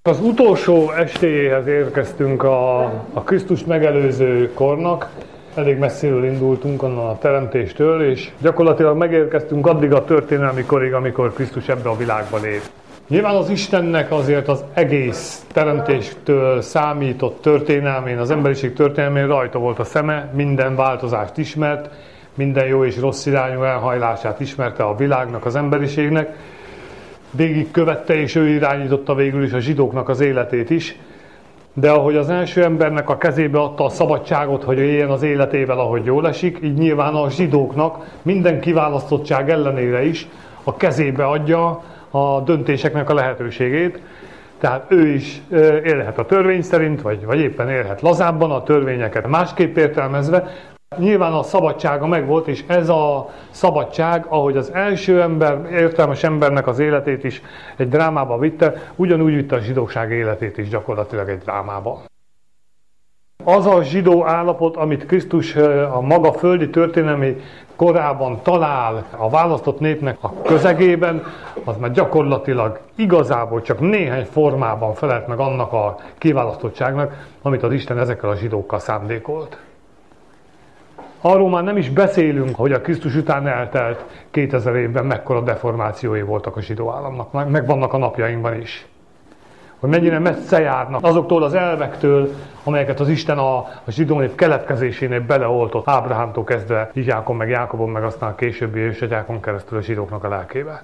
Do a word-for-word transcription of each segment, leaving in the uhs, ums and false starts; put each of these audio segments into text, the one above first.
Az utolsó estéjéhez érkeztünk a, a Krisztust megelőző kornak. Elég messziről indultunk onnan a teremtéstől, és gyakorlatilag megérkeztünk addig a történelmi korig, amikor Krisztus ebbe a világba lép. Nyilván az Istennek azért az egész teremtéstől számított történelmén, az emberiség történelmén rajta volt a szeme, minden változást ismert, minden jó és rossz irányú elhajlását ismerte a világnak, az emberiségnek. Végig követte és ő irányította végül is a zsidóknak az életét is. De ahogy az első embernek a kezébe adta a szabadságot, hogy éljen az életével, ahogy jól esik, így nyilván a zsidóknak minden kiválasztottság ellenére is a kezébe adja a döntéseknek a lehetőségét. Tehát ő is élhet a törvény szerint, vagy, vagy éppen élhet lazábban, a törvényeket másképp értelmezve. Nyilván a szabadsága megvolt, és ez a szabadság, ahogy az első ember, értelmes embernek az életét is egy drámába vitte, ugyanúgy vitte a zsidóság életét is gyakorlatilag egy drámába. Az a zsidó állapot, amit Krisztus a maga földi történelmi korában talál a választott népnek a közegében, az már gyakorlatilag igazából csak néhány formában felelt meg annak a kiválasztottságnak, amit az Isten ezekkel a zsidókkal szándékolt. Arról már nem is beszélünk, hogy a Krisztus után eltelt kétezer évben mekkora deformációi voltak a zsidó államnak, meg vannak a napjainkban is. Hogy mennyire messze járnak azoktól az elvektől, amelyeket az Isten a, a zsidó nép keletkezésénél beleoltott Ábrahámtól kezdve Izsákon, meg Jákobon, meg aztán a későbbi ősatyákon keresztül a zsidóknak a lelkébe.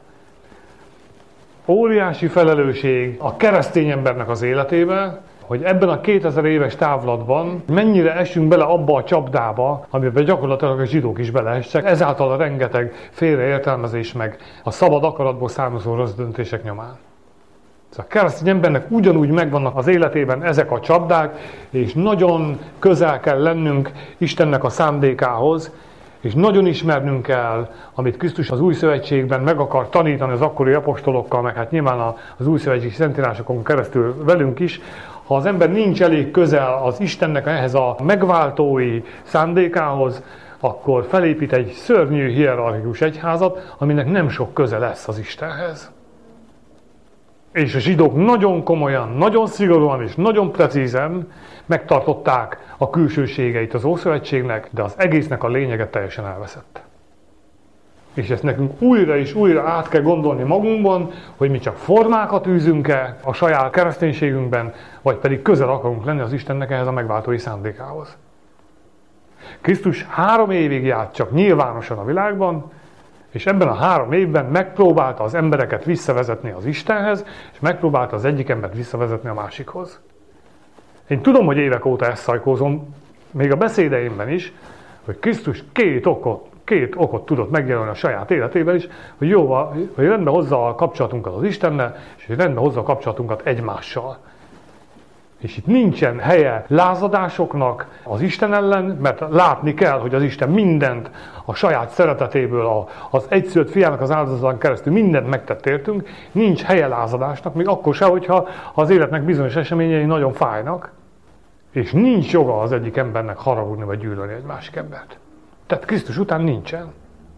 Óriási felelősség a keresztény embernek az életébe, hogy ebben a kétezer éves távlatban mennyire esünk bele abba a csapdába, amiben gyakorlatilag a zsidók is beleestek, ezáltal a rengeteg félreértelmezés meg a szabad akaratból származó rossz döntések nyomán. A keresztény embernek ugyanúgy megvannak az életében ezek a csapdák, és nagyon közel kell lennünk Istennek a szándékához, és nagyon ismernünk kell, amit Krisztus az új szövetségben meg akar tanítani az akkori apostolokkal, meg hát nyilván az új szövetségi szentírásokon keresztül velünk is. Ha az ember nincs elég közel az Istennek ehhez a megváltói szándékához, akkor felépít egy szörnyű hierarchikus egyházat, aminek nem sok köze lesz az Istenhez. És a zsidók nagyon komolyan, nagyon szigorúan és nagyon precízen megtartották a külsőségeit az Ószövetségnek, de az egésznek a lényege teljesen elveszett. És ezt nekünk újra és újra át kell gondolni magunkban, hogy mi csak formákat űzünk-e a saját kereszténységünkben, vagy pedig közel akarunk lenni az Istennek ehhez a megváltói szándékához. Krisztus három évig járt csak nyilvánosan a világban, és ebben a három évben megpróbálta az embereket visszavezetni az Istenhez, és megpróbálta az egyik embert visszavezetni a másikhoz. Én tudom, hogy évek óta ezt szajkózom, még a beszédeimben is, hogy Krisztus két okot, két okot tudott megjelölni a saját életében is, hogy jó, hogy rendbe hozza a kapcsolatunkat az Istennel, és hogy rendbe hozza a kapcsolatunkat egymással. És itt nincsen helye lázadásoknak az Isten ellen, mert látni kell, hogy az Isten mindent a saját szeretetéből, az egyszülött fiának az áldozatán keresztül mindent megtett értünk. Nincs helye lázadásnak, még akkor se, hogyha az életnek bizonyos eseményei nagyon fájnak, és nincs joga az egyik embernek haragudni vagy gyűlölni egy másik embert. Tehát Krisztus után nincsen.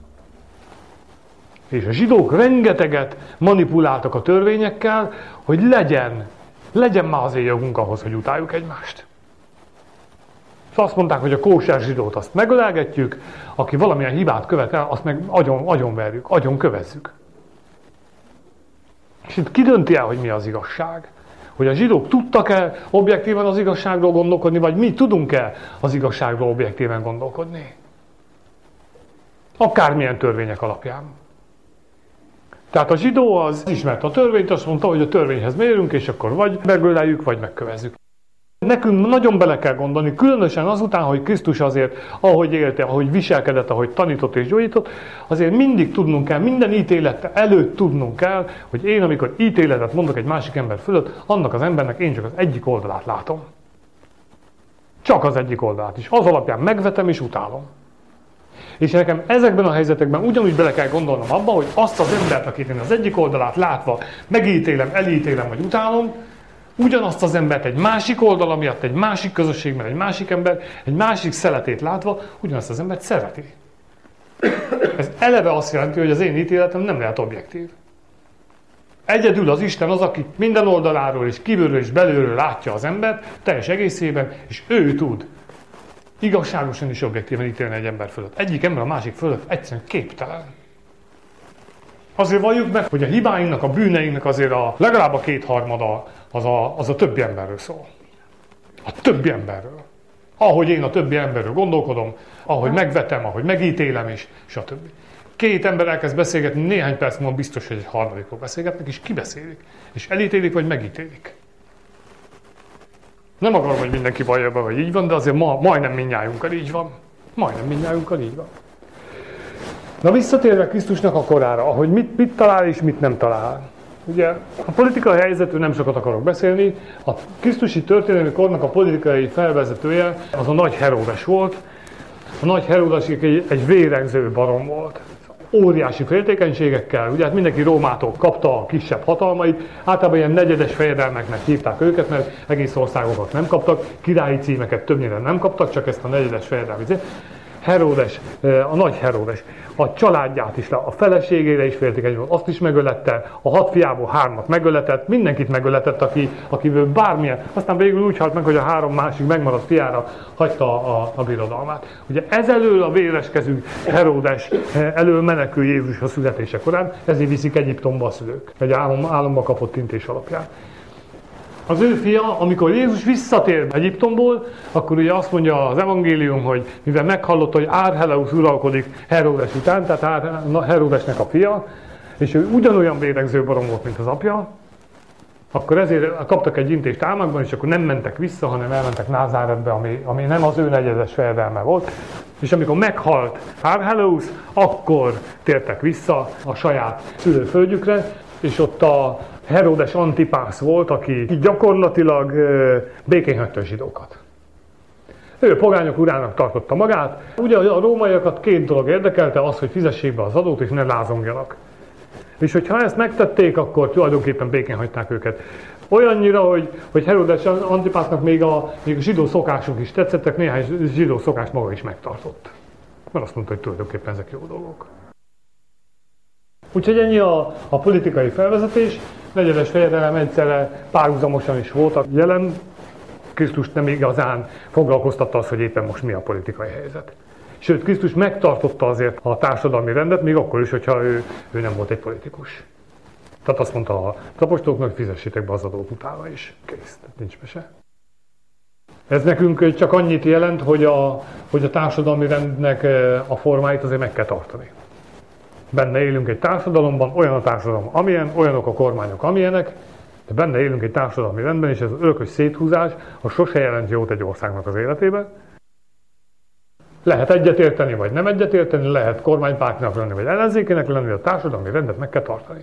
És a zsidók rengeteget manipuláltak a törvényekkel, hogy legyen Legyen már azért jogunk ahhoz, hogy utáljuk egymást. Szóval azt mondták, hogy a kóser zsidót azt megölelgetjük, aki valamilyen hibát követ el, azt meg agyon, agyonverjük, agyon kövezzük. És itt ki dönti el, hogy mi az igazság? Hogy a zsidók tudtak-e objektíven az igazságról gondolkodni, vagy mi tudunk-e az igazságról objektíven gondolkodni? Akármilyen törvények alapján. Tehát a zsidó az ismerte a törvényt, azt mondta, hogy a törvényhez mérünk, és akkor vagy megöleljük, vagy megkövezzük. Nekünk nagyon bele kell gondolni, különösen azután, hogy Krisztus azért, ahogy élte, ahogy viselkedett, ahogy tanított és gyógyított, azért mindig tudnunk kell, minden ítélet előtt tudnunk kell, hogy én, amikor ítéletet mondok egy másik ember fölött, annak az embernek én csak az egyik oldalát látom. Csak az egyik oldalát is. Az alapján megvetem és utálom. És nekem ezekben a helyzetekben ugyanúgy bele kell gondolnom abba, hogy azt az embert, akit én az egyik oldalát látva megítélem, elítélem, vagy utálom, ugyanazt az embert egy másik oldala miatt, egy másik közösségben, egy másik ember, egy másik szeletét látva, ugyanazt az embert szereti. Ez eleve azt jelenti, hogy az én ítéletem nem lehet objektív. Egyedül az Isten az, aki minden oldaláról és kívülről és belülről látja az embert, teljes egészében, és ő tud igazságosan és objektíven ítélni egy ember fölött. Egyik ember a másik fölött egyszerűen képtelen. Azért valljuk meg, hogy a hibáinknak, a bűneinknek azért a, legalább a kétharmada az a, az a többi emberről szól. A többi emberről. Ahogy én a többi emberről gondolkodom, ahogy megvetem, ahogy megítélem, és stb. Két ember elkezd beszélgetni, néhány perc múlva biztos, hogy egy harmadikról beszélgetnek, és kibeszélik. És elítélik, vagy megítélik. Nem akarom, hogy mindenki vallja be, hogy így van, de azért ma, majdnem mindnyájunkkal így van. Majdnem mindnyájunkkal így van. Na visszatérve Krisztusnak a korára, ahogy mit, mit talál és mit nem talál. Ugye a politikai helyzetről nem sokat akarok beszélni. A krisztusi történelmi kornak a politikai felvezetője az a nagy Heródes volt. A nagy Heródes egy, egy vérengző barom volt. Óriási féltékenységekkel, ugye hát mindenki Rómától kapta a kisebb hatalmait, általában ilyen negyedes fejedelmeknek hívták őket, mert egész országokat nem kaptak, királyi címeket többnyire nem kaptak, csak ezt a negyedes fejedelmét. Heródes, a nagy Heródes, a családját is, a feleségére is féltékeny volt, azt is megölette, a hat fiából hármat megöletett, mindenkit megöletett, aki, akiből bármilyen, aztán végül úgy halt meg, hogy a három másik megmaradt fiára hagyta a, a birodalmát. Ugye ez elől a véreskezű Heródes elől menekül Jézus a születése korán, ezért viszik Egyiptomba a szülők, egy álom, álomba kapott intés alapján. Az ő fia, amikor Jézus visszatér Egyiptomból, akkor ugye azt mondja az evangélium, hogy mivel meghallotta, hogy Árheleusz uralkodik Heródes után, tehát Heródesnek a fia, és ő ugyanolyan vérengző barom volt, mint az apja, akkor ezért kaptak egy intést álmukban, és akkor nem mentek vissza, hanem elmentek Názáretbe, ami, ami nem az ő negyedes fejedelme volt. És amikor meghalt Árheleusz, akkor tértek vissza a saját szülőföldjükre, és ott a Heródes Antipász volt, aki gyakorlatilag békén hagyta a zsidókat. Ő pogányok urának tartotta magát. Ugye a rómaiakat két dolog érdekelte, az, hogy fizessék be az adót, és ne lázongjanak. És hogyha ezt megtették, akkor tulajdonképpen békén hagyták őket. Olyannyira, hogy, hogy Heródes Antipásznak még a, még a zsidó szokások is tetszettek, néhány zsidó szokást maga is megtartott. Mert azt mondta, hogy tulajdonképpen ezek jó dolgok. Úgyhogy ennyi a, a politikai felvezetés. Negyedes fejedelem egyszerre párhuzamosan is voltak jelen. Krisztust nem igazán foglalkoztatta az, hogy éppen most mi a politikai helyzet. Sőt, Krisztus megtartotta azért a társadalmi rendet, még akkor is, hogyha ő, ő nem volt egy politikus. Tehát azt mondta a apostoloknak, hogy fizessétek be az adót utána is. Kész, tehát nincs mese. Ez nekünk csak annyit jelent, hogy a, hogy a társadalmi rendnek a formáit azért meg kell tartani. Benne élünk egy társadalomban, olyan a társadalom, amilyen, olyanok a kormányok, amilyenek, de benne élünk egy társadalmi rendben, és ez az örökös széthúzás, az sose jelent jót egy országnak az életében. Lehet egyetérteni, vagy nem egyetérteni, lehet kormánypártnak lenni, vagy ellenzékének lenni, de a társadalmi rendet meg kell tartani.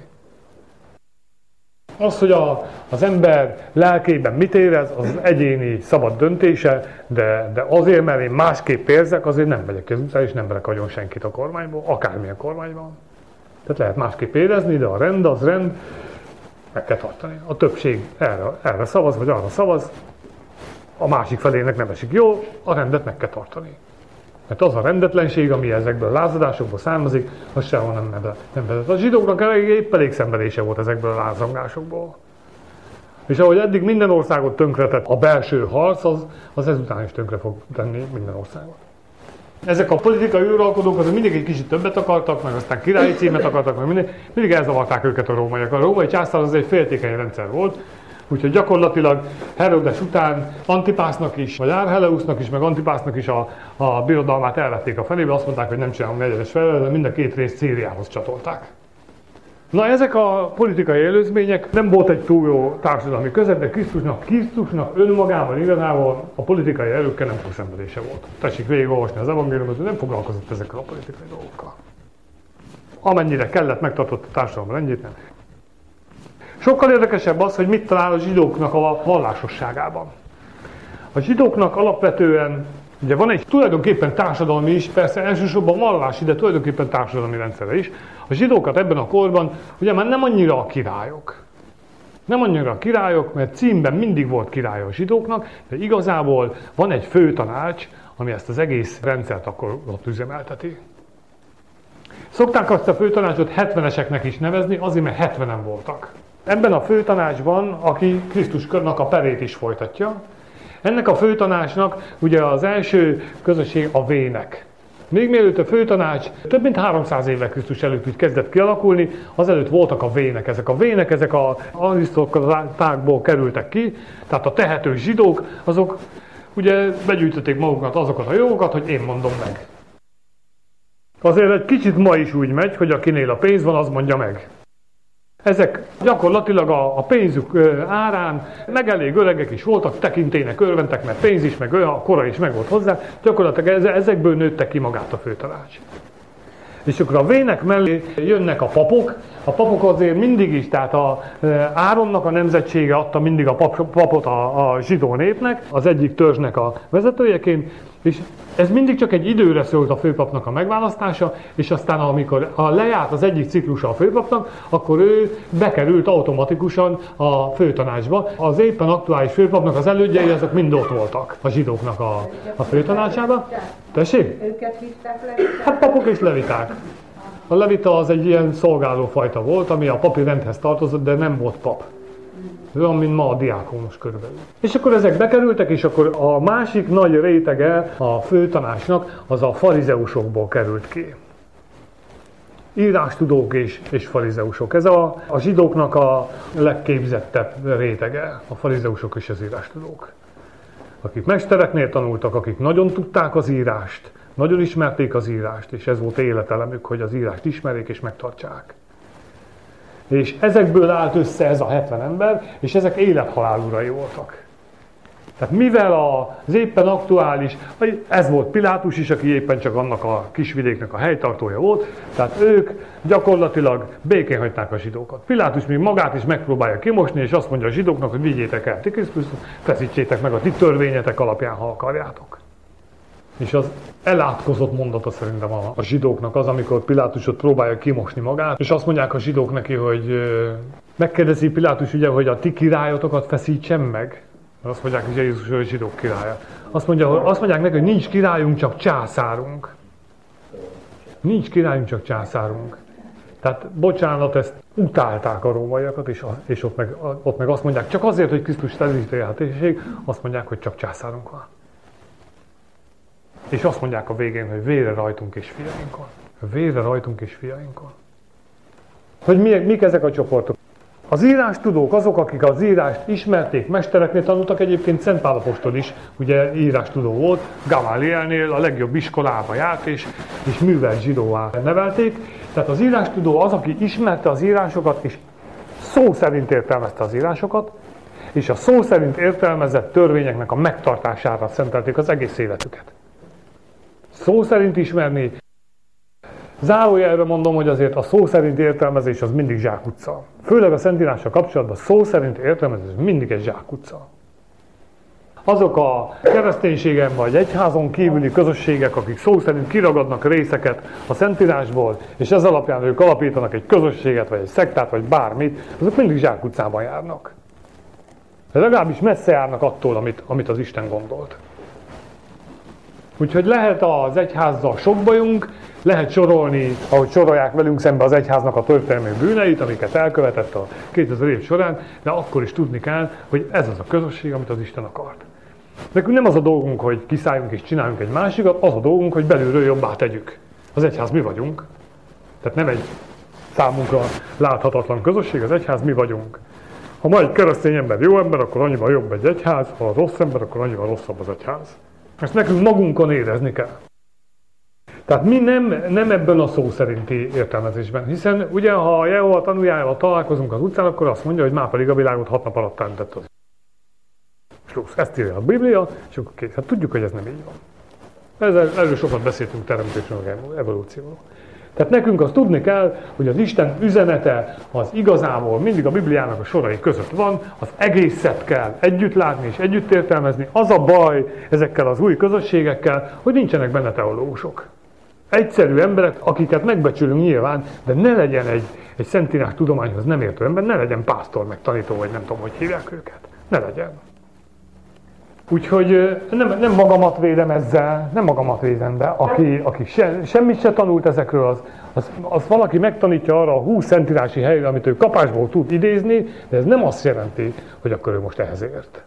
Az, hogy a, az ember lelkében mit érez, az, az egyéni szabad döntése, de, de azért, mert én másképp érzek, azért nem megyek ki az utcára, és nem verek agyon senkit a kormányból, akármilyen kormányban. Tehát lehet másképp érezni, de a rend az rend, meg kell tartani. A többség erre, erre szavaz, vagy arra szavaz, a másik felének nem esik jó, a rendet meg kell tartani. Mert az a rendetlenség, ami ezekből a lázadásokból származik, az sehol nem, nem vezet. A zsidóknak épp elég szenvedése volt ezekből a lázongásokból. És ahogy eddig minden országot tönkretett a belső harc, az, az ezután is tönkre fog tenni minden országot. Ezek a politikai uralkodók azok mindig egy kicsit többet akartak, meg aztán királyi címet akartak, meg mindig, mindig elzavarták őket a rómaiak. A római császár az egy féltékeny rendszer volt, úgyhogy gyakorlatilag Heródes után Antipásznak is, vagy Árheleusznak is, meg Antipásznak is a, a birodalmát elvették a felébe, azt mondták, hogy nem csinálunk negyedes felel, de mind a két részt Szíriához csatolták. Na ezek a politikai előzmények, nem volt egy túl jó társadalmi közeg, de Krisztusnak, Krisztusnak önmagában igazából a politikai erőkkel nem túl szenvedése volt. Tessék végigolvasni az evangéliumot, hogy nem foglalkozott ezekkel a politikai dolgokkal. Amennyire kellett, megtartott a társadalom rendjét, nem. Sokkal érdekesebb az, hogy mit talál a zsidóknak a vallásosságában. A zsidóknak alapvetően, ugye van egy tulajdonképpen társadalmi is, persze elsősorban vallási, de tulajdonképpen társadalmi rendszere is. A zsidókat ebben a korban ugye már nem annyira a királyok. Nem annyira a királyok, mert címben mindig volt király a zsidóknak, de igazából van egy főtanács, ami ezt az egész rendszert akkor ott üzemelteti. Szokták azt a főtanácsot hetveneseknek is nevezni, azért, mert hetvenen voltak. Ebben a főtanácsban, aki Krisztusnak a perét is folytatja, ennek a főtanácsnak ugye az első közösség a vének. Még mielőtt a főtanács több mint háromszáz évvel Krisztus előtt úgy kezdett kialakulni, azelőtt voltak a vének. Ezek a vének, ezek az arisztokratákból kerültek ki, tehát a tehetős zsidók, azok ugye begyűjtötték magukat azokat a jogokat, hogy én mondom meg. Azért egy kicsit ma is úgy megy, hogy akinél a pénz van, az mondja meg. Ezek gyakorlatilag a, a pénzük árán, meg elég öregek is voltak, tekintélynek örventek, mert pénz is, meg olyan, a kora is meg volt hozzá, gyakorlatilag ezekből nőtte ki magát a főtanács. És akkor a vének mellé jönnek a papok, a papok azért mindig is, tehát a Áronnak a nemzetsége adta mindig a pap, papot a, a zsidó népnek, az egyik törzsnek a vezetőjeként, és ez mindig csak egy időre szólt a főpapnak a megválasztása, és aztán amikor a lejárt az egyik ciklusa a főpapnak, akkor ő bekerült automatikusan a főtanácsba. Az éppen aktuális főpapnak az elődjei, azok mind ott voltak a zsidóknak a, a főtanácsába. Tessék? Őket hívták leviták? Hát papok és leviták. A levita az egy ilyen szolgálófajta volt, ami a papi rendhez tartozott, de nem volt pap. Olyan, mint ma a diákonus körülbelül. És akkor ezek bekerültek, és akkor a másik nagy rétege a főtanácsnak az a farizeusokból került ki. Írástudók és, és farizeusok. Ez a, a zsidóknak a legképzettebb rétege, a farizeusok és az írástudók. Akik mestereknél tanultak, akik nagyon tudták az írást, nagyon ismerték az írást, és ez volt életelemük, hogy az írást ismerjék és megtartsák. És ezekből állt össze ez a hetven ember, és ezek élethalál urai voltak. Tehát mivel az éppen aktuális, ez volt Pilátus is, aki éppen csak annak a kisvidéknek a helytartója volt, tehát ők gyakorlatilag békén hagyták a zsidókat. Pilátus még magát is megpróbálja kimosni, és azt mondja a zsidóknak, hogy vigyétek el ti Krisztust, feszítsétek meg a ti törvényetek alapján, ha akarjátok. És az elátkozott mondata szerintem a, a zsidóknak az, amikor Pilátusot próbálja kimosni magát, és azt mondják a zsidók neki, hogy ö, megkérdezi Pilátus ugye, hogy a ti királyotokat feszítsem meg. Azt mondják, hogy Jézus a zsidók királya. Azt, mondja, azt mondják neki, hogy nincs királyunk, csak császárunk. Nincs királyunk, csak császárunk. Tehát bocsánat, ezt utálták a rómaiakat, és, és ott, meg, ott meg azt mondják, csak azért, hogy Krisztus felítélhetőség, azt mondják, hogy csak császárunk van. És azt mondják a végén, hogy vére rajtunk és fiainkon. Vére rajtunk és fiainkon. Hogy mi, mik ezek a csoportok? Az írástudók azok, akik az írást ismerték, mestereknél tanultak, egyébként Szent Pál apostol is, ugye írástudó volt, Gamálielnél a legjobb iskolába járt, és, és művelt zsidóvá nevelték. Tehát az írástudó az, aki ismerte az írásokat, és szó szerint értelmezte az írásokat, és a szó szerint értelmezett törvényeknek a megtartására szentelték az egész életüket. Szó szerint ismerni, zárójelben mondom, hogy azért a szó szerint értelmezés az mindig zsákutca. Főleg a Szentírással kapcsolatban szó szerint értelmezés mindig egy zsákutca. Azok a kereszténységen vagy egyházon kívüli közösségek, akik szó szerint kiragadnak részeket a Szentírásból, és ez alapján ők alapítanak egy közösséget, vagy egy szektát, vagy bármit, azok mindig zsákutcában járnak. De legalábbis messze járnak attól, amit, amit az Isten gondolt. Úgyhogy lehet az egyházzal sok bajunk, lehet sorolni, ahogy sorolják velünk szembe az egyháznak a történelmi bűneit, amiket elkövetett a kétezer év során, de akkor is tudni kell, hogy ez az a közösség, amit az Isten akart. Nekünk nem az a dolgunk, hogy kiszálljunk és csináljunk egy másikat, az a dolgunk, hogy belülről jobbá tegyük. Az egyház mi vagyunk. Tehát nem egy számunkra láthatatlan közösség, az egyház mi vagyunk. Ha ma egy keresztény ember jó ember, akkor annyival jobb egy egyház, ha rossz ember, akkor annyival rosszabb az egyház. Ezt nekünk magunkon érezni kell. Tehát mi nem, nem ebben a szó szerinti értelmezésben, hiszen ugye ha a Jehova tanújával találkozunk az utcán, akkor azt mondja, hogy már pedig a világot hat nap alatt teremtett az. Ezt írja a Biblia, és akkor kész. Hát tudjuk, hogy ez nem így van. Ezzel, erről sokat beszéltünk teremtésről, evolúcióról. Tehát nekünk azt tudni kell, hogy az Isten üzenete az igazából mindig a Bibliának a sorai között van, az egészet kell együtt látni és együtt értelmezni. Az a baj ezekkel az új közösségekkel, hogy nincsenek benne teológusok. Egyszerű emberek, akiket megbecsülünk nyilván, de ne legyen egy, egy szentírás tudományhoz nem értő ember, ne legyen pásztor, meg tanító, vagy nem tudom, hogy hívják őket. Ne legyen. Úgyhogy nem, nem magamat védem ezzel, nem magamat védem, de aki, aki se, semmit se tanult ezekről, az, az, az valaki megtanítja arra a húsz centírási helyre, amit ő kapásból tud idézni, de ez nem azt jelenti, hogy akkor ő most ehhez ért.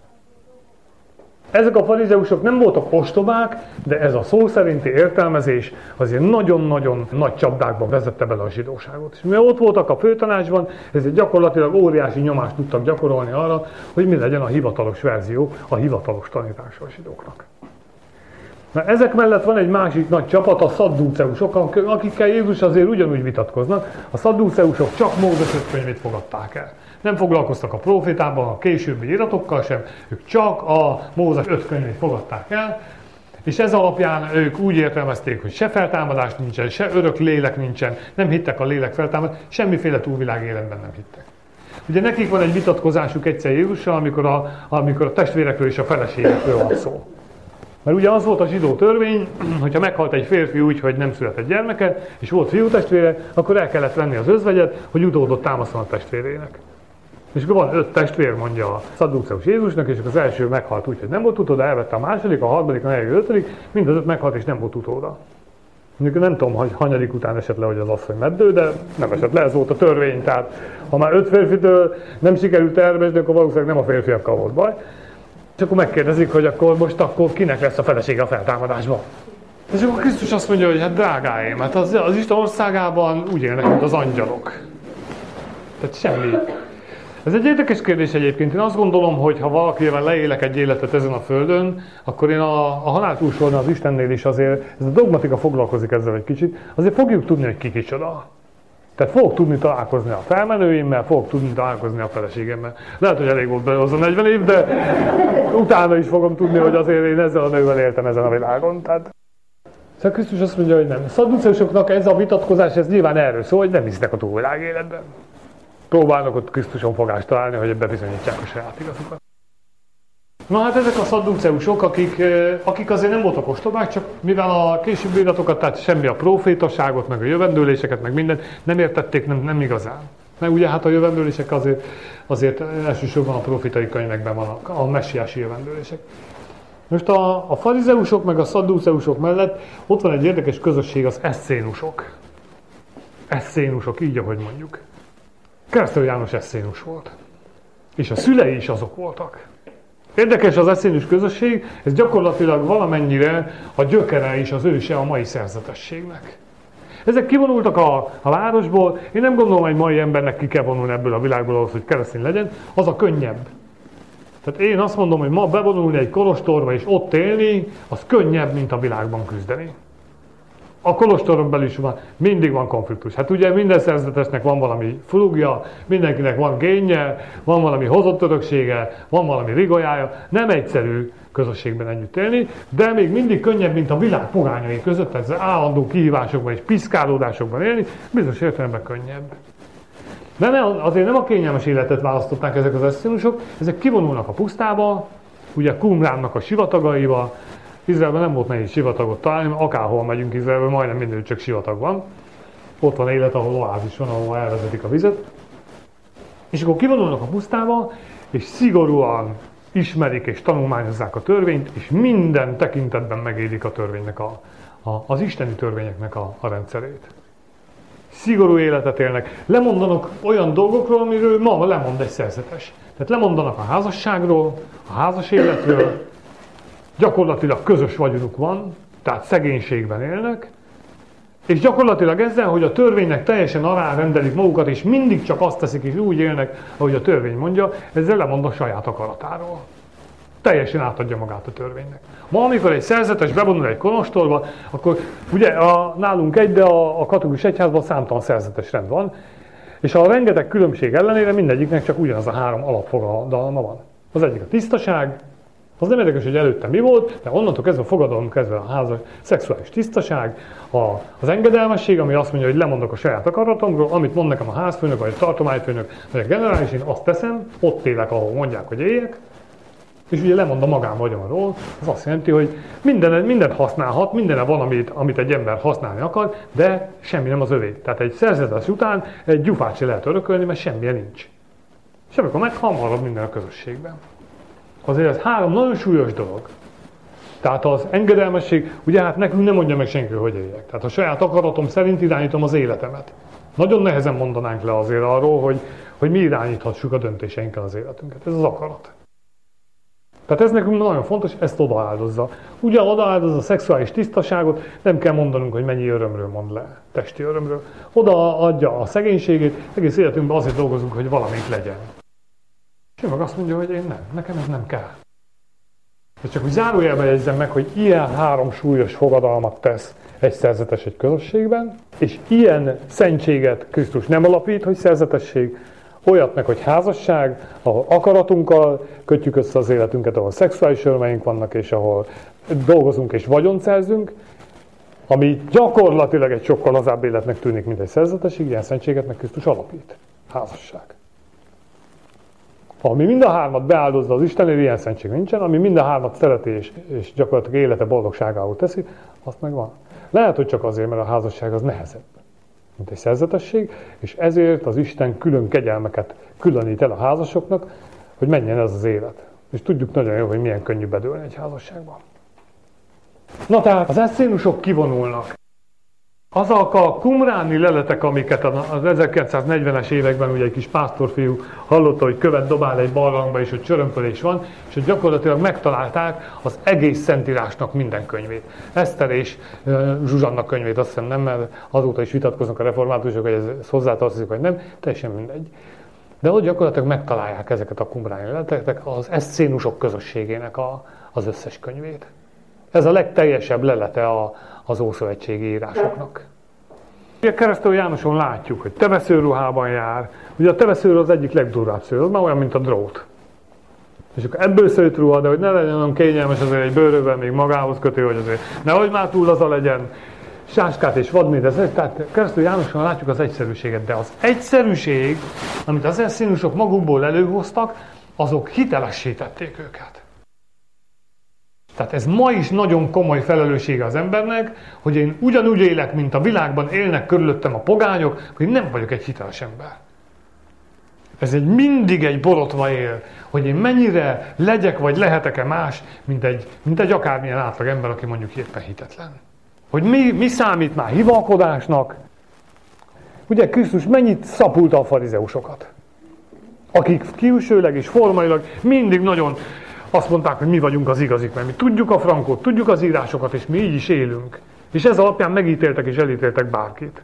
Ezek a farizeusok nem voltak ostobák, de ez a szó szerinti értelmezés azért nagyon-nagyon nagy csapdákban vezette bele a zsidóságot. És mivel ott voltak a főtanácsban, ezért gyakorlatilag óriási nyomást tudtak gyakorolni arra, hogy mi legyen a hivatalos verzió, a hivatalos tanítása a zsidóknak. Na, ezek mellett van egy másik nagy csapat, a szaddúceusok, akikkel Jézus azért ugyanúgy vitatkoznak. A szaddúceusok csak Mózes öt könyvét fogadták el. Nem foglalkoztak a profétában, a későbbi iratokkal sem, ők csak a Mózes öt könyvét fogadták el, és ez alapján ők úgy értelmezték, hogy se feltámadás nincsen, se örök lélek nincsen, nem hittek a lélek feltámadás, semmiféle túlvilág életben nem hittek. Ugye nekik van egy vitatkozásuk egyszer Jézussal, amikor a, amikor a testvérekről és a feleségekről van szó. Mert ugye az volt a zsidó törvény, hogyha meghalt egy férfi úgy, hogy nem született gyermeke, és volt fiú testvére, akkor el kellett venni az özvegyet, hogy utódot támaszon a testvérének. És akkor van öt testvér, mondja a szaddúceus Jézusnak, és az első meghalt úgy, hogy nem volt utóda, elvette a második, a harmadik, a negyedik, a ötödik, mind az öt meghalt, és nem volt utóda. Mondjuk nem tudom, hogy hanyadik után esett le, hogy az asszony meddő, de nem esett le, ez volt a törvény. Tehát ha már öt férfitől nem sikerült elrebesni, akkor valószínűleg nem a férfiakkal volt baj. És akkor megkérdezik, hogy akkor most akkor kinek lesz a felesége a feltámadásban. És akkor Krisztus azt mondja, hogy hát drágáim, hát az, az Isten országában úgy élnek, mint az angyalok. Tehát semmi. Ez egy érdekes kérdés egyébként. Én azt gondolom, hogy ha valakivel leélek egy életet ezen a földön, akkor én a, a halál túlsolni az Istennél is azért, ez a dogmatika foglalkozik ezzel egy kicsit, azért fogjuk tudni, hogy ki kicsoda. Tehát fogok tudni találkozni a felmenőimmel, fogok tudni találkozni a feleségemmel. Lehet, hogy elég volt belőle az a negyven év, de utána is fogom tudni, hogy azért én ezzel a nővel éltem ezen a világon. Tehát... Szóval Krisztus azt mondja, hogy nem. A szadduceusoknak ez a vitatkozás, ez nyilván erről szól, hogy nem hisznek a túlvilág életben. Próbálnak ott Krisztuson fogást találni, hogy bebizonyítsák a saját igazukat. Na hát ezek a szadduceusok, akik, akik azért nem voltak ostobák, csak mivel a későbbi iratokat, tehát semmi a profétaságot, meg a jövendőléseket, meg mindent nem értették, nem, nem igazán. Mert ugye hát a jövendőlések azért, azért elsősorban a profétai könyvekben vannak, a messiási jövendőlések. Most a, a farizeusok meg a szadduceusok mellett ott van egy érdekes közösség, az eszénusok. Eszénusok, így ahogy mondjuk. Keresztelő János eszénus volt. És a szülei is azok voltak. Érdekes az eszénus közösség, ez gyakorlatilag valamennyire a gyökere is az őse a mai szerzetességnek. Ezek kivonultak a, a városból, én nem gondolom, hogy mai embernek ki kell vonulni ebből a világból ahhoz, hogy keresztény legyen, az a könnyebb. Tehát én azt mondom, hogy ma bevonulni egy kolostorba és ott élni, az könnyebb, mint a világban küzdeni. A kolostoron belül is van, mindig van konfliktus. Hát ugye minden szerzetesnek van valami fulugja, mindenkinek van génje, van valami hozott öröksége, van valami rigolyája. Nem egyszerű közösségben együtt élni, de még mindig könnyebb, mint a világ pogányai között, ez állandó kihívásokban és piszkálódásokban élni, bizonyos értelemben könnyebb. De ne, azért nem a kényelmes életet választották ezek az eszénusok, ezek kivonulnak a pusztába, ugye Qumránnak a sivatagaiba. Izraelben nem volt nehéz sivatagot találni, mert akárhol megyünk Izraelben, majdnem mindenütt csak sivatag van. Ott van élet, ahol oázis van, ahol elvezetik a vizet. És akkor kivonulnak a pusztába, és szigorúan ismerik és tanulmányozzák a törvényt, és minden tekintetben megélik a törvénynek, a, a, az isteni törvényeknek a, a rendszerét. Szigorú életet élnek, lemondanak olyan dolgokról, amiről ma lemond egy szerzetes. Tehát lemondanak a házasságról, a házas életről, gyakorlatilag közös vagyonuk van, tehát szegénységben élnek, és gyakorlatilag ezzel, hogy a törvénynek teljesen alárendelik magukat, és mindig csak azt teszik, és úgy élnek, ahogy a törvény mondja, ezzel lemond a saját akaratáról. Teljesen átadja magát a törvénynek. Ma, amikor egy szerzetes bevonul egy kolostorba, akkor ugye a, nálunk egy, de a, a katolikus egyházban számtalan szerzetes rend van, és a rengeteg különbség ellenére mindegyiknek csak ugyanaz a három alapfogadalma van. Az egyik a tisztaság, az nem érdekes, hogy előtte mi volt, de onnantól kezdve a fogadalom kezdve a házas, szexuális tisztaság, a, az engedelmesség, ami azt mondja, hogy lemondok a saját akaratomról, amit mond nekem a házfőnök, vagy a tartományfőnök, vagy a generális, én azt teszem, ott élek, ahol mondják, hogy éljek, és ugye lemond a magánvagyonról, az azt jelenti, hogy minden, mindent használhat, mindene van, amit, amit egy ember használni akar, de semmi nem az övé. Tehát egy szerzetes után egy gyufát se lehet örökölni, mert semmilyen nincs. És amikor meghal, marad minden a közösségben. azért ez három nagyon súlyos dolog. Tehát az engedelmesség, ugye hát nekünk nem mondja meg senki, hogy éljek. Tehát a saját akaratom szerint irányítom az életemet. Nagyon nehezen mondanánk le azért arról, hogy, hogy mi irányíthassuk a döntéseinkkel az életünket. Ez az akarat. Tehát ez nekünk nagyon fontos, ezt odaáldozza. Ugye odaáldozza a szexuális tisztaságot, nem kell mondanunk, hogy mennyi örömről mond le, testi örömről. Odaadja a szegénységét, egész életünkben azért dolgozunk, hogy valamit legyen. És ő meg azt mondja, hogy én nem, nekem ez nem kell. De csak úgy zárójelben jegyzem meg, hogy ilyen három súlyos fogadalmat tesz egy szerzetes egy közösségben, és ilyen szentséget Krisztus nem alapít, hogy szerzetesség, olyat meg, hogy házasság, ahol akaratunkkal kötjük össze az életünket, ahol szexuális örömeink vannak, és ahol dolgozunk és vagyont szerzünk, ami gyakorlatilag egy sokkal lazább életnek tűnik, mint egy szerzetesség, ilyen szentséget meg Krisztus alapít. Házasság. Ami mind a hármat beáldozza az Istenért, ilyen szentség nincsen, ami mind a hármat szereti és, és gyakorlatilag élete boldogságául teszi, azt meg van. Lehet, hogy csak azért, mert a házasság az nehezebb, mint egy szerzetesség, és ezért az Isten külön kegyelmeket különít el a házasoknak, hogy menjen ez az élet. És tudjuk nagyon jó, hogy milyen könnyű bedőlni egy házasságban. Na tehát az eszénusok kivonulnak. Azok a kumráni leletek, amiket az ezerkilencszáznegyvenes években ugye egy kis pásztorfiú hallotta, hogy követ dobál egy barlangba, és hogy csörömpölés van, és hogy gyakorlatilag megtalálták az egész Szentírásnak minden könyvét. Eszter és Zsuzsanna könyvét, azt hiszem nem, mert azóta is vitatkoznak a reformátusok, hogy ez hozzátartozik, vagy nem, teljesen mindegy. De ott gyakorlatilag megtalálják ezeket a kumráni leleteket, az eszénusok közösségének a, az összes könyvét. Ez a legteljesebb lelete a, az ószövetségi írásoknak. Ugye Keresztelő Jánoson látjuk, hogy teveszőruhában jár. Ugye a teveszőr az egyik legdurvább szőr, az már olyan, mint a drót. És akkor ebből szőtt ruha, de hogy ne legyen olyan kényelmes, azért egy bőrővel még magához kötő, hogy azért nehogy már túl az a legyen. Sáskát és vadméret, tehát Keresztelő Jánoson látjuk az egyszerűséget, de az egyszerűség, amit az eszénusok magukból előhoztak, azok hitelessé tették őket. Tehát ez ma is nagyon komoly felelőssége az embernek, hogy én ugyanúgy élek, mint a világban élnek körülöttem a pogányok, hogy nem vagyok egy hiteles ember. Ez egy mindig egy borotva él, hogy én mennyire legyek, vagy lehetek-e más, mint egy, mint egy akármilyen átlag ember, aki mondjuk éppen hitetlen. Hogy mi, mi számít már hivalkodásnak? Ugye Krisztus mennyit szapulta a farizeusokat? Akik külsőleg és formailag mindig nagyon azt mondták, hogy mi vagyunk az igazik, mert mi tudjuk a frankót, tudjuk az írásokat, és mi így is élünk. És ez alapján megítéltek és elítéltek bárkit.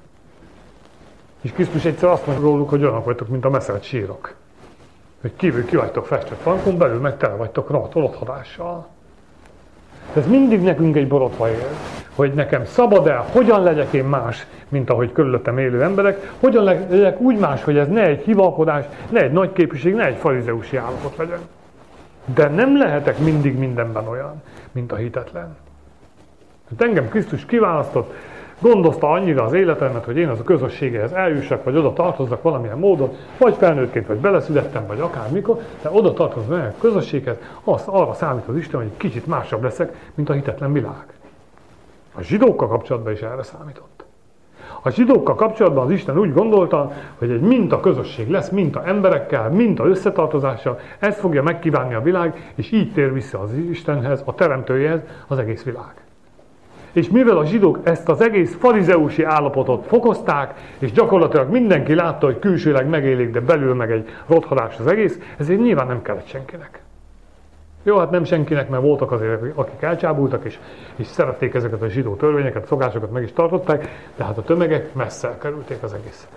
És Krisztus egyszer azt mondja róluk, hogy olyanok vagytok, mint a meszelt sírok. Hogy kívül ki vagytok festett frankon, belül meg tele vagytok rothadással. Ez mindig nekünk egy borotva él, hogy nekem szabad-e, hogyan legyek én más, mint ahogy körülöttem élő emberek, hogyan legyek úgy más, hogy ez ne egy hivalkodás, ne egy nagy képviség, ne egy farizeusi állapot legyen. De nem lehetek mindig mindenben olyan, mint a hitetlen. Hát engem Krisztus kiválasztott, gondozta annyira az életemet, hogy én az a közösségehez eljussak, vagy oda tartozzak valamilyen módon, vagy felnőttként, vagy beleszülettem, vagy akármikor, de oda tartozom a közösséghez, azt arra számít az Isten, hogy kicsit másabb leszek, mint a hitetlen világ. A zsidókkal kapcsolatban is erre számított. A zsidókkal kapcsolatban az Isten úgy gondolta, hogy egy minta közösség lesz, minta emberekkel, minta összetartozással, ezt fogja megkívánni a világ, és így tér vissza az Istenhez, a teremtőjéhez az egész világ. És mivel a zsidók ezt az egész farizeusi állapotot fokozták, és gyakorlatilag mindenki látta, hogy külsőleg megélik, de belül meg egy rothadás az egész, ezért nyilván nem kellett senkinek. Jó, hát nem senkinek, mert voltak azért, akik elcsábultak, és, és szerették ezeket a zsidó törvényeket, szokásokat meg is tartották, de hát a tömegek messze elkerülték az egészet.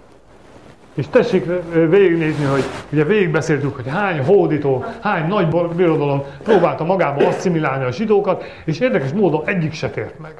És tessék végignézni, hogy ugye végigbeszéltük, hogy hány hódító, hány nagy birodalom próbálta magába asszimilálni a zsidókat, és érdekes módon egyik se tért meg.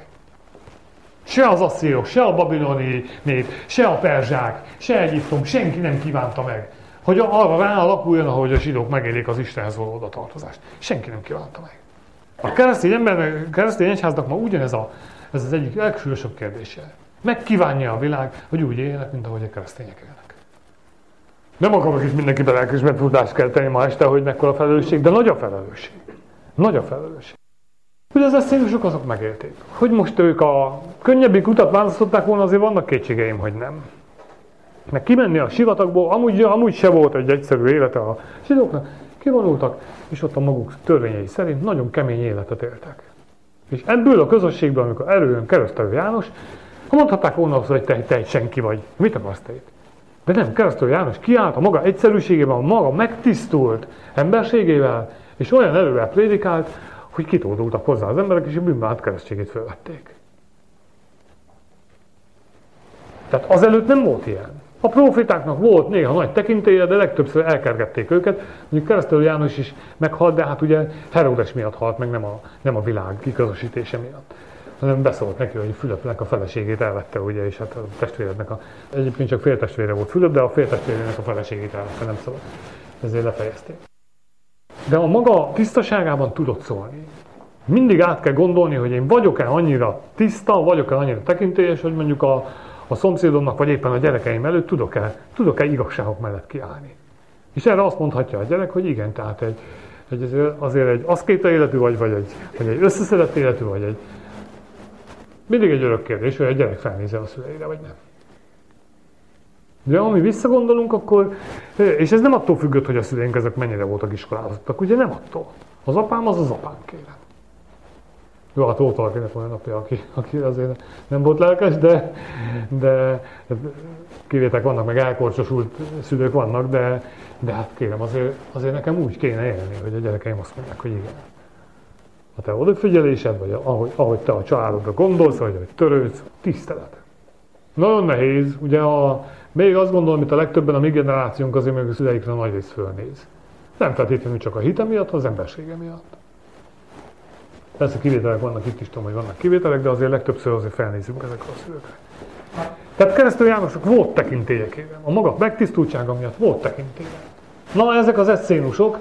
Se az asszírok, se a babiloni nép, se a perzsák, se Egyiptom, senki nem kívánta meg, hogy arra ráalakuljon, ahogy a zsidók megélik az Istenhez való odatartozást. Senki nem kívánta meg. A keresztény embernek, keresztény egyháznak ma ugyanez a, ez az egyik legsúlyosabb kérdése. Megkívánja a világ, hogy úgy éljenek, mint ahogy a keresztények élnek. Nem akarok is mindenkiben lelkismert tudást kell tenni ma este, hogy mekkora felelősség, de nagy a felelősség. Nagy a felelősség. Ugye az eszénusok azok megélték. Hogy most ők a könnyebbik utat választották volna, azért vannak kétségeim, hogy nem. meg kimenni a sivatagból, amúgy, amúgy se volt egy egyszerű élete a zsidóknak, kivonultak, és ott a maguk törvényei szerint nagyon kemény életet éltek. És ebből a közösségből, amikor előjön Keresztelő János, ha mondhatták volna azt, hogy te, te egy senki vagy, mit akarsz te itt? De nem, Keresztelő János kiállt a maga egyszerűségében, a maga megtisztult emberségével, és olyan erővel prédikált, hogy kitódultak hozzá az emberek, és a bűnbánt keresztségét fölvették. Tehát azelőtt nem volt ilyen. A profétáknak volt néha nagy tekintélye, de legtöbbször elkergették őket. Mondjuk Keresztelő János is meghalt, de hát ugye Heródes miatt halt meg, nem a, nem a világ kiközösítése miatt. Hanem beszólt neki, hogy Fülöpnek a feleségét elvette, ugye, és hát a testvérednek a... Egyébként csak féltestvére volt Fülöp, de a féltestvérének a feleségét elvette, nem szabad. Ezért lefejezték. De a maga tisztaságában tudott szólni. Mindig át kell gondolni, hogy én vagyok-e annyira tiszta, vagyok-e annyira tekintélyes, hogy mondjuk a, a szomszédomnak, vagy éppen a gyerekeim előtt tudok-e, tudok-e igazságok mellett kiállni. És erre azt mondhatja a gyerek, hogy igen, tehát egy, egy, azért egy aszkéta életű vagy, vagy egy, vagy egy összeszedett életű, vagy egy... Mindig egy örök kérdés, hogy a gyerek felnézel a szüleire, vagy nem. De ami visszagondolunk, akkor, és ez nem attól függött, hogy a szüleink ezek mennyire voltak iskolázottak, ugye nem attól. Az apám az az apám, kérem. Jó, hát volt valakinek olyan apja, aki, aki azért nem volt lelkes, de, de kivétek vannak, meg elkorcsosult szülők vannak, de, de hát kérem, azért, azért nekem úgy kéne élni, hogy a gyerekeim azt mondják, hogy igen. A te odafigyelésed, vagy ahogy, ahogy te a családodra gondolsz, vagy ahogy törődsz, tisztelet. Nagyon nehéz, ugye a, még azt gondolom, hogy a legtöbben a mi generációnk azért még a szüleikre nagy rész fölnéz. Nem feltétlenül csak a hite miatt, az embersége miatt. Persze kivételek vannak, itt is tudom, hogy vannak kivételek, de azért legtöbbször azért felnézünk ezekre a szülőkre. Tehát Keresztelő Jánosnak volt tekintélye, kérem. A maga megtisztultsága miatt volt tekintélye. Na, ezek az eszénusok,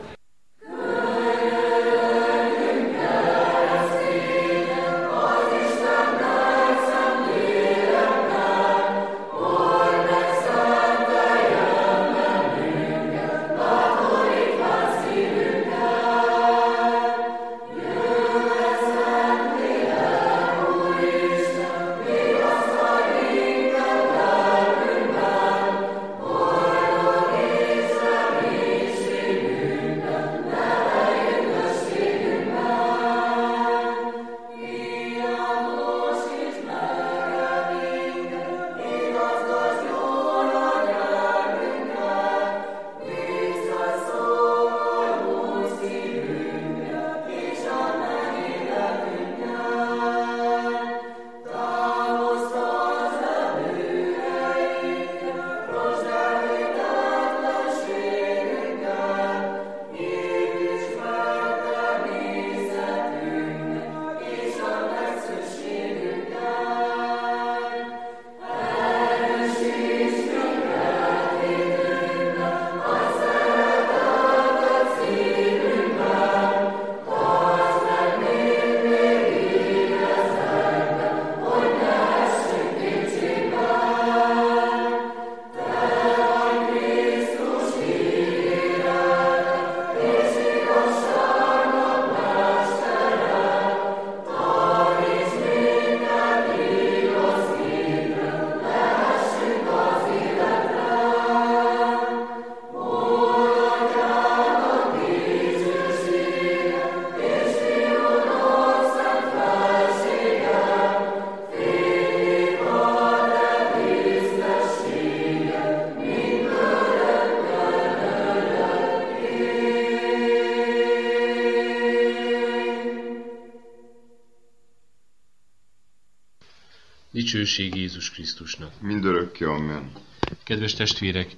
Dicsőség Jézus Krisztusnak. Mindörökké, amen. Kedves testvérek,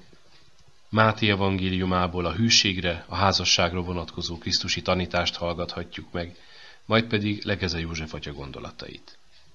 Máté evangéliumából a hűségre, a házasságra vonatkozó krisztusi tanítást hallgathatjuk meg, majd pedig Lekeze József atya gondolatait.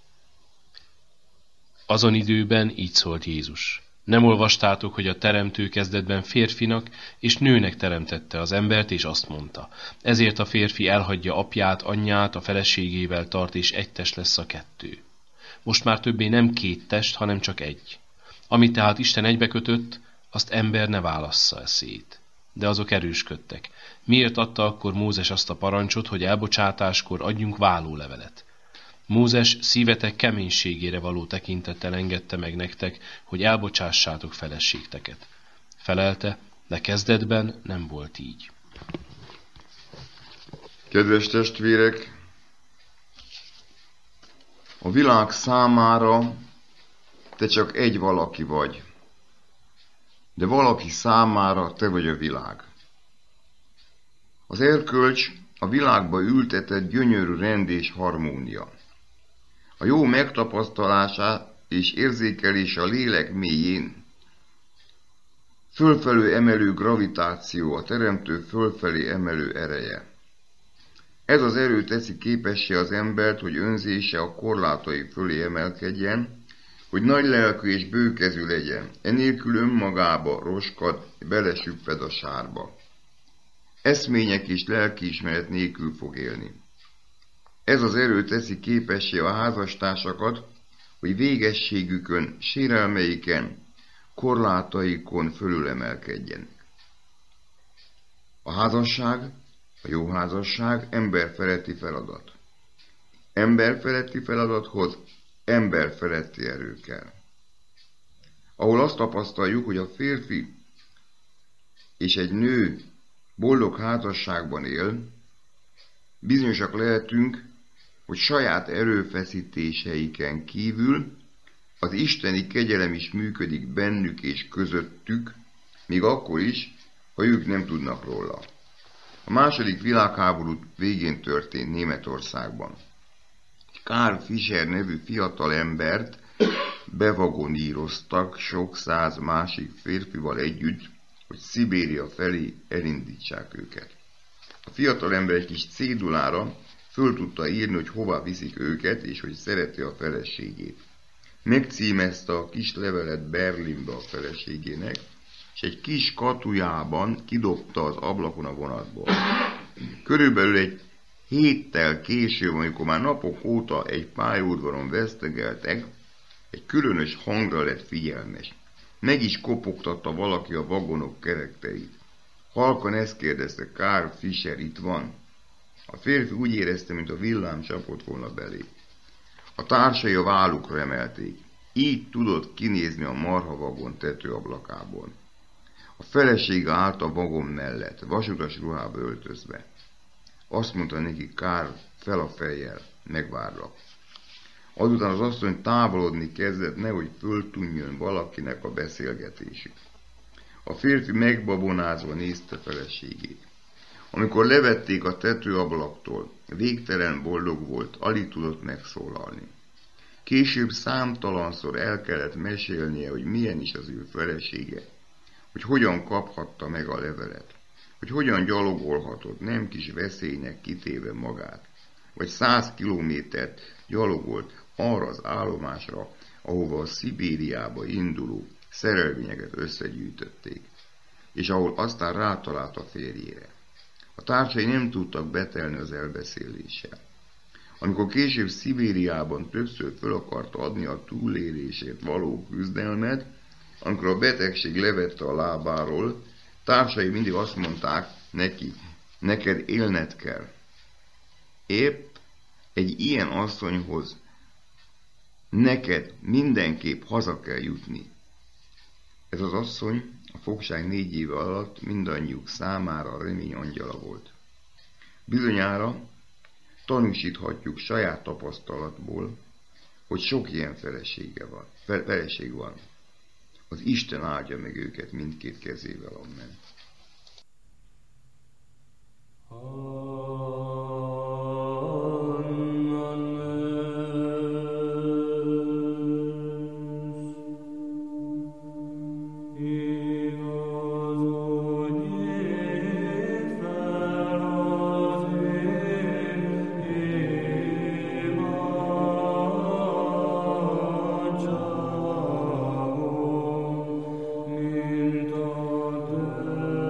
Azon időben így szólt Jézus. Nem olvastátok, hogy a teremtő kezdetben férfinak és nőnek teremtette az embert, és azt mondta. Ezért a férfi elhagyja apját, anyját, a feleségével tart, és egy test lesz a kettő. Most már többé nem két test, hanem csak egy. Amit tehát Isten egybekötött, azt ember ne válassza szét. De azok erősködtek. Miért adta akkor Mózes azt a parancsot, hogy elbocsátáskor adjunk vállólevelet? Mózes szívetek keménységére való tekintettel engedte meg nektek, hogy elbocsássátok feleségteket. Felelte, de kezdetben nem volt így. Kedves testvérek, a világ számára te csak egy valaki vagy, de valaki számára te vagy a világ. Az erkölcs a világba ültetett gyönyörű rend és harmónia. A jó megtapasztalása és érzékelése a lélek mélyén, fölfelé emelő gravitáció, a teremtő fölfelé emelő ereje. Ez az erő teszi képessé az embert, hogy önzése a korlátai fölé emelkedjen, hogy nagy lelkű és bőkezű legyen, enélkül önmagába roskad, belesüpped a sárba. Eszmények és lelkiismeret nélkül fog élni. Ez az erő teszi képessé a házastársakat, hogy végességükön, sérelmeiken, korlátaikon fölülemelkedjenek. A házasság, a jó házasság emberfeletti feladat. Emberfeletti feladathoz emberfeletti erő kell. Ahol azt tapasztaljuk, hogy a férfi és egy nő boldog házasságban él, bizonyosak lehetünk, hogy saját erőfeszítéseiken kívül az isteni kegyelem is működik bennük és közöttük, még akkor is, ha ők nem tudnak róla. A második világháború végén történt Németországban. Karl Fischer nevű fiatal embert bevagoníroztak sok száz másik férfival együtt, hogy Szibéria felé elindítsák őket. A fiatal ember egy kis cédulára föl tudta írni, hogy hova viszik őket, és hogy szereti a feleségét. Megcímezte a kis levelet Berlinbe a feleségének, és egy kis katujában kidobta az ablakon a vonatból. Körülbelül egy héttel később, amikor már napok óta egy pályaudvaron vesztegeltek, egy különös hangra lett figyelmes. Meg is kopogtatta valaki a vagonok kerekteit. Halkan ezt kérdezte, Karl Fischer itt van. A férfi úgy érezte, mint a villám csapott volna belé. A társai a vállukra emelték. Így tudott kinézni a marhavagon tetőablakából. A felesége állt a vagon mellett, vasutas ruhába öltözve. Azt mondta neki, Karl, fel a fejjel, megvárlak. Azután az asszony távolodni kezdett, nehogy föltűnjön valakinek a beszélgetésük. A férfi megbabonázva nézte feleségét. Amikor levették a tetőablaktól, végtelen boldog volt, alig tudott megszólalni. Később számtalanszor el kellett mesélnie, hogy milyen is az ő felesége, hogy hogyan kaphatta meg a levelet, hogy hogyan gyalogolhatott, nem kis veszélynek kitéve magát, vagy száz kilométert gyalogolt arra az állomásra, ahova a Szibériába induló szerelvényeket összegyűjtötték, és ahol aztán rátalált a férjére. A társai nem tudtak betelni az elbeszéléssel. Amikor később Szibériában többször föl akarta adni a túlélésért való küzdelmet, amikor a betegség levette a lábáról, társai mindig azt mondták neki, neked élned kell. Épp egy ilyen asszonyhoz neked mindenképp haza kell jutni. Ez az asszony a fogság négy éve alatt mindannyiuk számára a remény angyala volt. Bizonyára tanúsíthatjuk saját tapasztalatból, hogy sok ilyen felesége van, feleség van. Az Isten áldja meg őket mindkét kezével, amen. Mint a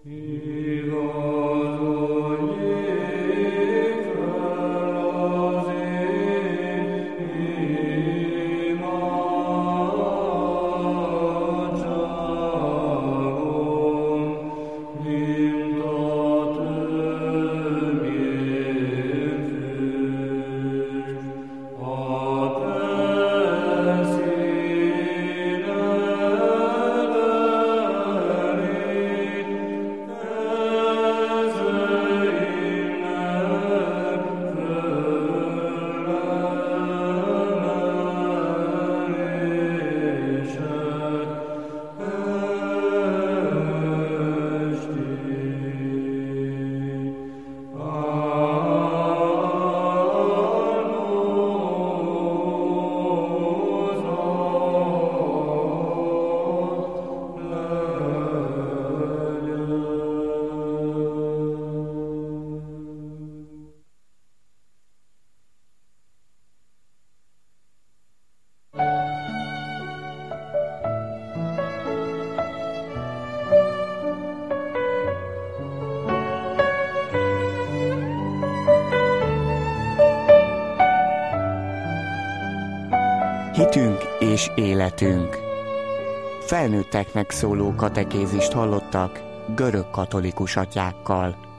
Hitünk és életünk. Felnőtteknek szóló katekézist hallottak görög katolikus atyákkal.